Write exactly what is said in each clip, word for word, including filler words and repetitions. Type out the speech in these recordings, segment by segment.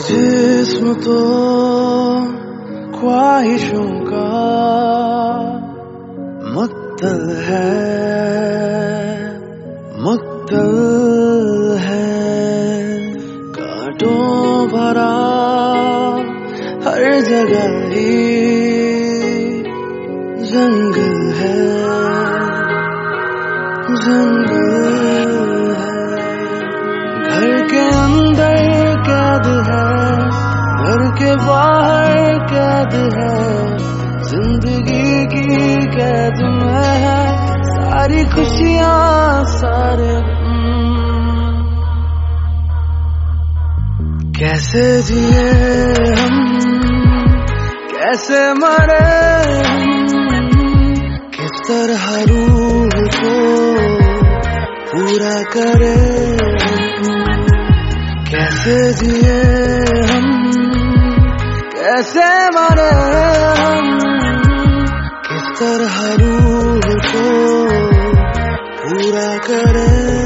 जिस्म तो ख्वाहिशों का मुत्तल है, मुत्तल है। कांटों भरा हर जगह ही जंगल है, जंगल है। घर के अंदर कैद है, घर के बाहर कैद है। जिंदगी की कैद में है सारी खुशियाँ, सारे कैसे जिए हम, कैसे मरे हम, किस तरह रूह को पूरा करे हम। कैसे जिए हम, कैसे मरे हम, किस तरह रूह को पूरा करे।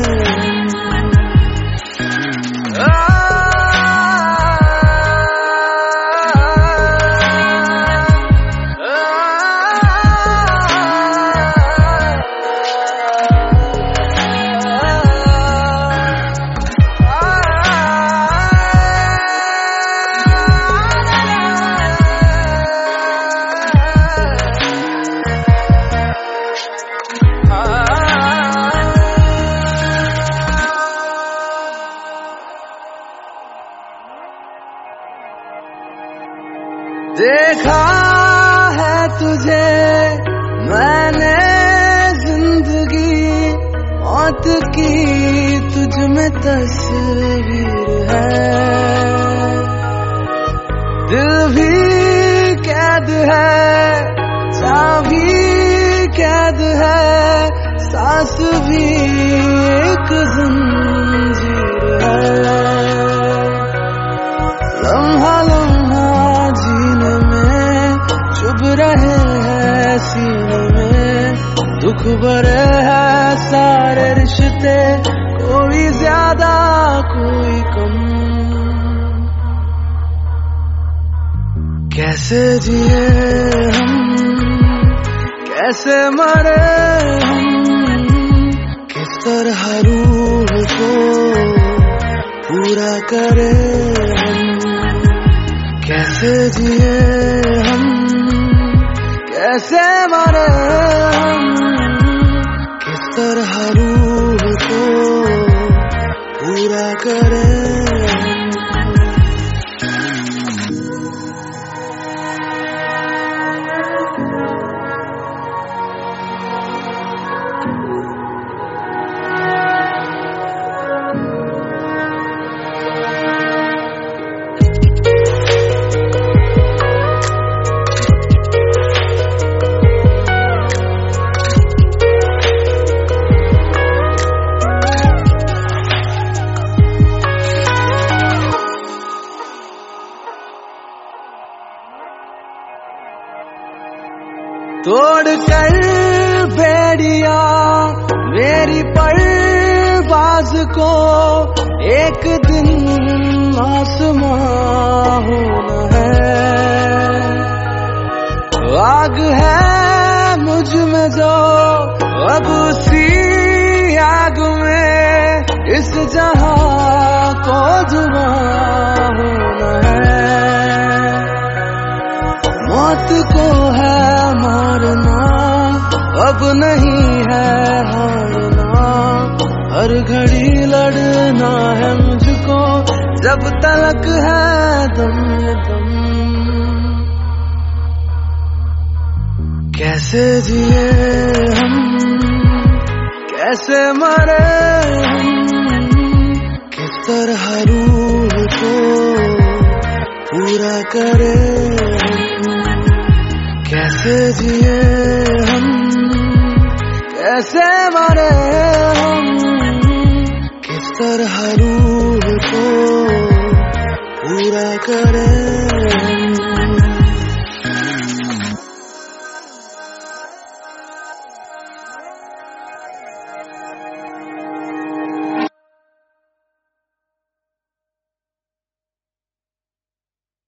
देखा है तुझे मैंने जिंदगी, मौत की तुझ में तस्वीर है। दिल भी कैद है, चाबी कैद है, सांस भी एक जंजीर है। लम्हा लम्हा जीने में चुभ रहे हैं सीने में, दुख भरे हैं सारे रिश्ते, कोई ज्यादा कोई कम। कैसे जिए हम, कैसे मरे हम, किस तरह रूह को पूरा करे हम। कैसे जिए हम, कैसे मरे हम, किस तरह रूह को पूरा करे। तोड़ कर बेड़िया मेरी परवाज़ को, एक दिन आसमां होना है। आग है मुझ में जो अब उसी आग में इस जहां को जुबां होना है। मौत को है मारना, अब नहीं है हारना। हर घड़ी लड़ना है मुझको, जब तलक है दम दम। कैसे जिए हम, कैसे मरे हम, किस तरह रूह को पूरा करे हम। कैसे जिए हम, कैसे मरे हम, किस तरह रूह को पूरा करे हम।